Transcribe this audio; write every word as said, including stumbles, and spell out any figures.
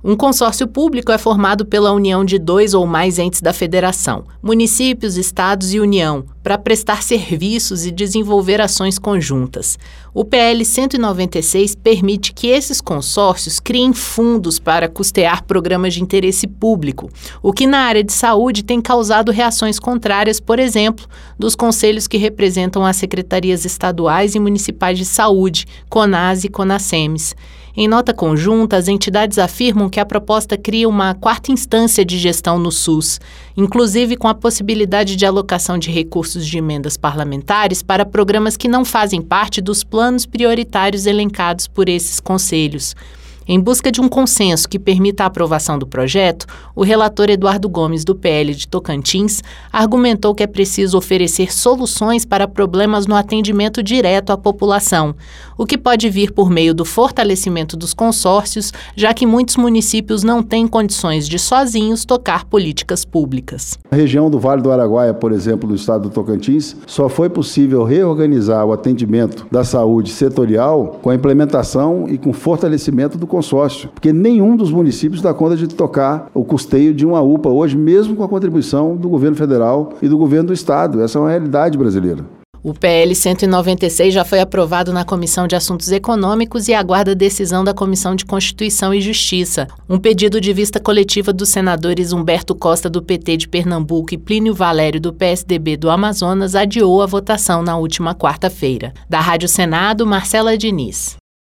Um consórcio público é formado pela união de dois ou mais entes da federação, municípios, estados e União, para prestar serviços e desenvolver ações conjuntas. O P L cento e noventa e seis permite que esses consórcios criem fundos para custear programas de interesse público, o que na área de saúde tem causado reações contrárias, por exemplo, dos conselhos que representam as secretarias estaduais e municipais de saúde, CONAS e CONASEMES. Em nota conjunta, as entidades afirmam que a proposta cria uma quarta instância de gestão no SUS, inclusive com a possibilidade de alocação de recursos de emendas parlamentares para programas que não fazem parte dos planos prioritários elencados por esses conselhos. Em busca de um consenso que permita a aprovação do projeto, o relator Eduardo Gomes, do P L de Tocantins, argumentou que é preciso oferecer soluções para problemas no atendimento direto à população, o que pode vir por meio do fortalecimento dos consórcios, já que muitos municípios não têm condições de sozinhos tocar políticas públicas. A região do Vale do Araguaia, por exemplo, do estado do Tocantins, só foi possível reorganizar o atendimento da saúde setorial com a implementação e com fortalecimento do consórcio, porque nenhum dos municípios dá conta de tocar o custeio de uma U P A hoje, mesmo com a contribuição do governo federal e do governo do estado. Essa é uma realidade brasileira. O P L cento e noventa e seis já foi aprovado na Comissão de Assuntos Econômicos e aguarda a decisão da Comissão de Constituição e Justiça. Um pedido de vista coletiva dos senadores Humberto Costa, do P T de Pernambuco, e Plínio Valério, do P S D B do Amazonas, adiou a votação na última quarta-feira. Da Rádio Senado, Marcela Diniz.